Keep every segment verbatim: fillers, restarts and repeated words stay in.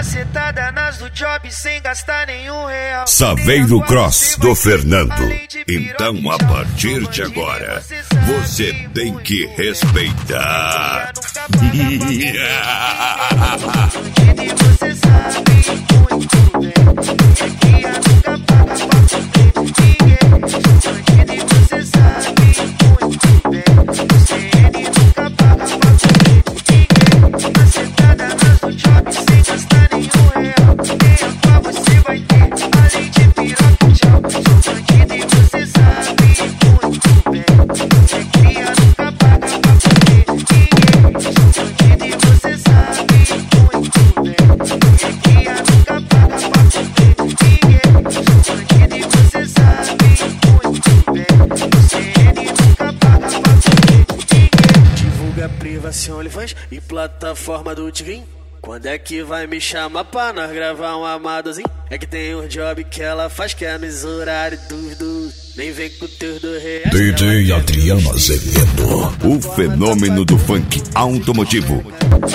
macetada nas do job sem gastar nenhum real. Saveiro Cross do Fernando. Então, a partir de agora, você tem que respeitar. Você sabe muito bem que a nunca paga pra ninguém. Bandido e você sabe muito bem. Você nunca paga pra ninguém. Macetada nas do job sem gastar nenhum real. Nem a qual você vai ter, além de piroca e tchau. Sou bandido e você sabe muito bem. É que a nunca paga pra ninguém. Sou bandido e você sabe muito bem. É que a nunca paga pra ninguém. Sou bandido e você sabe muito bem. Você nunca paga pra ninguém. Divulga privação, OnlyFans e plataforma do Tigrin. Quando é que vai me chamar pra nós gravar um amadozinho? É que tem um job que ela faz que é no horário dos dois. Nem vem com teus dois reais. D J Adriano Azevedo, o fenômeno do funk automotivo.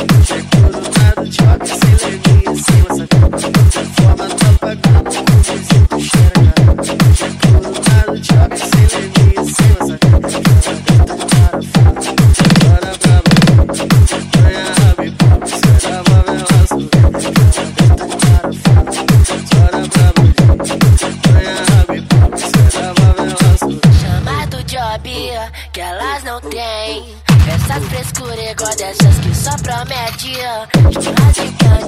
Que elas não têm essas frescuras igual dessas que só promete. Churrasco